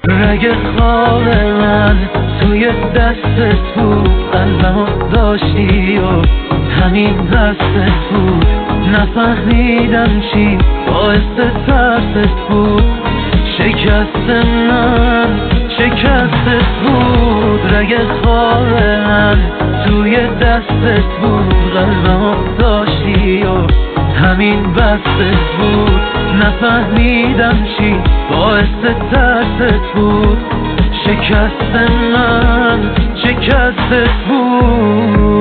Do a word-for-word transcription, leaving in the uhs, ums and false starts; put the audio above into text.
رگ خواب من توی دستت بود، قلبمو داشتی و همین دستت بود. نفهمیدم چی باعث ترست بود، شکست من شکستت بود. رگ خواب من توی دستت بود، قلبمو داشتی و همین بستت بود. نفهمیدم چی باعث ترست بود، شکست من شکستت بود.